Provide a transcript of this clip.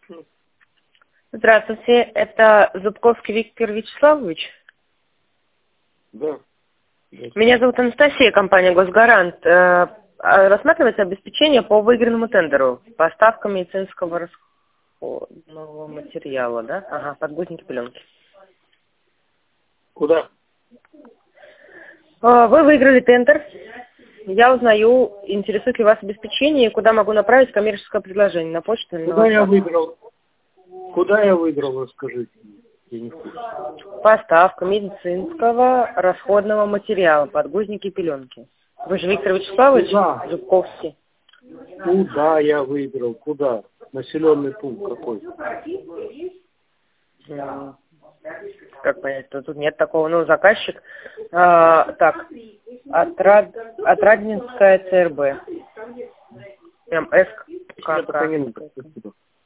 Здравствуйте, это Зубковский Виктор Вячеславович. Да. Меня зовут Анастасия, компания «Госгарант». Рассматривается обеспечение по выигранному тендеру. Поставка медицинского расходного материала, да? Ага, подгузники, пеленки. Куда? Вы выиграли тендер. Я узнаю, интересует ли вас обеспечение и куда могу направить коммерческое предложение, на почту или на Куда я WhatsApp. выиграл? Куда я выиграл, расскажите. Я не в курсе. Поставка медицинского расходного материала, подгузники, пеленки. Вы же Виктор Вячеславович Куда? Зубковский. Куда я выиграл? Куда? Населенный пункт какой? Как понять, тут нет такого, ну, заказчик. Так, Отрадненская ЦРБ. МСК. Я пока не нужен. Спасибо.